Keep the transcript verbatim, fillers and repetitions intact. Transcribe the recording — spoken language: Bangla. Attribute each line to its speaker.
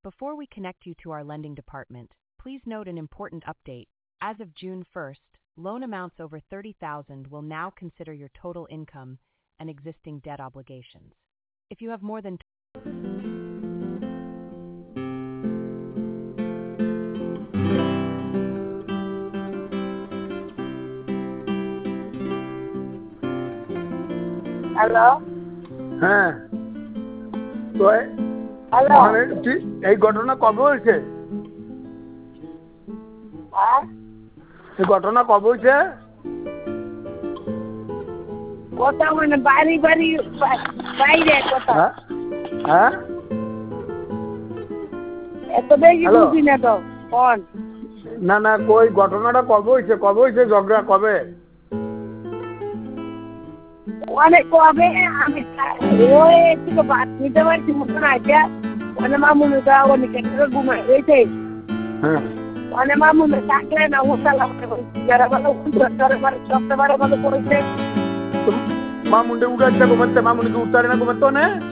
Speaker 1: Before we connect you to our lending department, please note an important update. As of June first, loan amounts over thirty thousand will now consider your total income and existing debt obligations. If you have more than
Speaker 2: hello
Speaker 3: হ্যাঁ তো
Speaker 2: হ্যালো
Speaker 3: মানে তুই- এই ঘটনা কবে হয়েছে?
Speaker 2: হ্যাঁ
Speaker 3: এই ঘটনা কবে হয়েছে?
Speaker 2: কথা মানে বাড়ি বাড়ি বা- বাইরে কথা
Speaker 3: হ্যাঁ হ্যাঁ
Speaker 2: এত বেশি
Speaker 3: হ্যালো।
Speaker 2: বুঝি না তো কোন
Speaker 3: না না কই ঘটনাটা কবে হয়েছে? কবে হয়েছে ঝগড়া কবে?
Speaker 2: অনেক কবে আমি ওই একটু বাদ নিতে পারছি মতন আছে মানে মামুনিটা অনেক একটা ঘুমাই রয়েছে
Speaker 3: হ্যাঁ
Speaker 2: মানে মামুনি থাকলে না হোসালা যারা ভালো উত্তরে মানে সবটা ভালো ভালো করেছে
Speaker 3: তো মামুনটা উঠাচ্ছে ঘুমাচ্ছে, মামুনিকে উঠতে পারে না ঘুমাতে না?